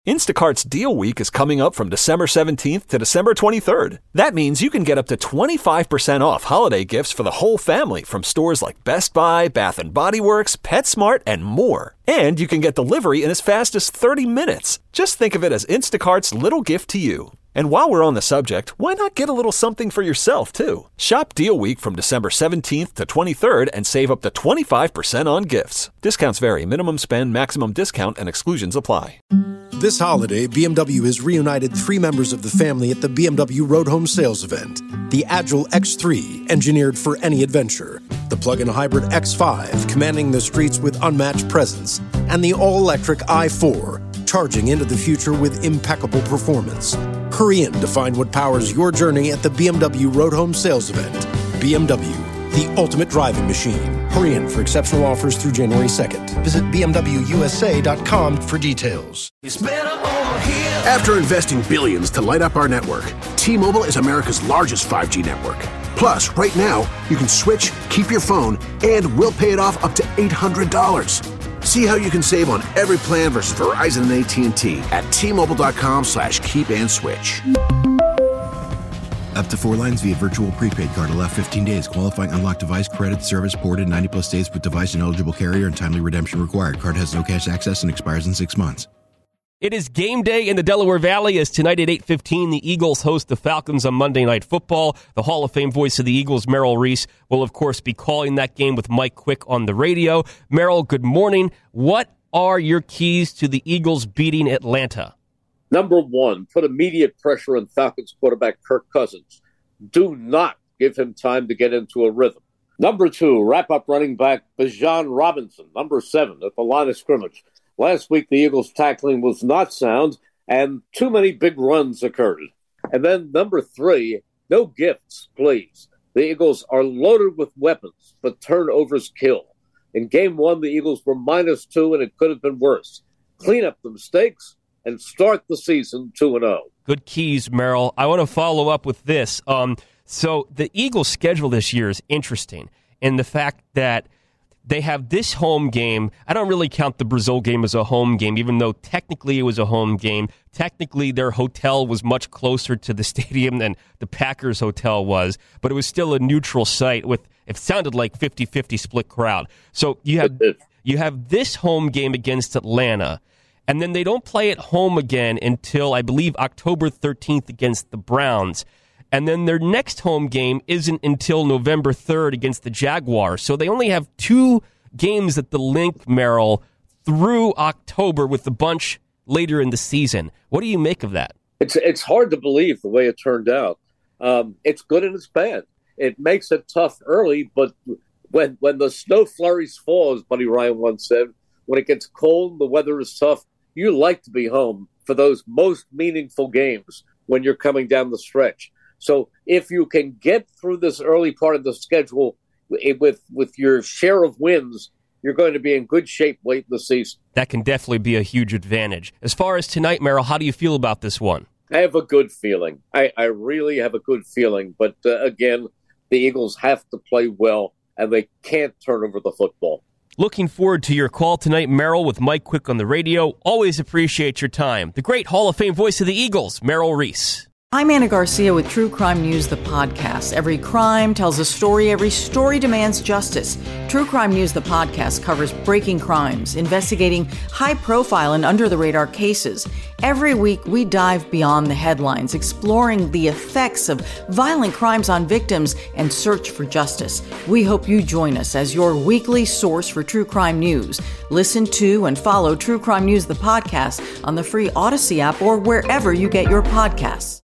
Instacart's Deal Week is coming up from December 17th to December 23rd. That means you can get up to 25% off holiday gifts for the whole family from stores like Best Buy, Bath & Body Works, PetSmart, and more. And you can get delivery in as fast as 30 minutes. Just think of it as Instacart's little gift to you. And while we're on the subject, why not get a little something for yourself, too? Shop Deal Week from December 17th to 23rd and save up to 25% on gifts. Discounts vary. Minimum spend, maximum discount, and exclusions apply. This holiday, BMW has reunited 3 members of the family at the BMW Road Home Sales Event. The Agile X3, engineered for any adventure. The plug-in hybrid X5, commanding the streets with unmatched presence. And the all-electric i4, charging into the future with impeccable performance. Hurry in to find what powers your journey at the BMW Road Home Sales Event. BMW, the ultimate driving machine. Hurry in for exceptional offers through January 2nd. Visit BMWUSA.com for details. After investing billions to light up our network, T-Mobile is America's largest 5G network. Plus, right now, you can switch, keep your phone, and we'll pay it off up to $800. See how you can save on every plan versus Verizon and AT&T at T-Mobile.com/keep-and-switch. Up to 4 lines via virtual prepaid card. Allow 15 days. Qualifying unlocked device credit service ported 90+ states with device and eligible carrier and timely redemption required. Card has no cash access and expires in 6 months. It is game day in the Delaware Valley as tonight at 8:15 the Eagles host the Falcons on Monday Night Football. The Hall of Fame voice of the Eagles, Merrill Reese, will of course be calling that game with Mike Quick on the radio. Merrill, good morning. What are your keys to the Eagles beating Atlanta? Number 1, put immediate pressure on Falcons quarterback Kirk Cousins. Do not give him time to get into a rhythm. Number 2, wrap up running back Bijan Robinson, number 7, at the line of scrimmage. Last week, the Eagles' tackling was not sound, and too many big runs occurred. And then number 3, no gifts, please. The Eagles are loaded with weapons, but turnovers kill. In Game 1, the Eagles were -2, and it could have been worse. Clean up the mistakes and start the season 2-0. Good keys, Merrill. I want to follow up with this. So the Eagles' schedule this year is interesting in the fact that they have this home game. I don't really count the Brazil game as a home game, even though technically it was a home game. Technically, their hotel was much closer to the stadium than the Packers hotel was, but it was still a neutral site with, it sounded like 50-50 split crowd. So you have this home game against Atlanta, and then they don't play at home again until, I believe, October 13th against the Browns. And then their next home game isn't until November 3rd against the Jaguars. So they only have 2 games at the Link, Merrill, through October with the bunch later in the season. What do you make of that? It's hard to believe the way it turned out. It's good and it's bad. It makes it tough early, but when the snow flurries fall, as Buddy Ryan once said, when it gets cold, the weather is tough, you like to be home for those most meaningful games when you're coming down the stretch. So if you can get through this early part of the schedule with your share of wins, you're going to be in good shape late in the season. That can definitely be a huge advantage. As far as tonight, Merrill, how do you feel about this one? I have a good feeling. I really have a good feeling. But again, the Eagles have to play well, and they can't turn over the football. Looking forward to your call tonight, Merrill, with Mike Quick on the radio. Always appreciate your time. The great Hall of Fame voice of the Eagles, Merrill Reese. I'm Anna Garcia with True Crime News, the podcast. Every crime tells a story. Every story demands justice. True Crime News, the podcast, covers breaking crimes, investigating high-profile and under-the-radar cases. Every week, we dive beyond the headlines, exploring the effects of violent crimes on victims and search for justice. We hope you join us as your weekly source for true crime news. Listen to and follow True Crime News, the podcast, on the free Odyssey app or wherever you get your podcasts.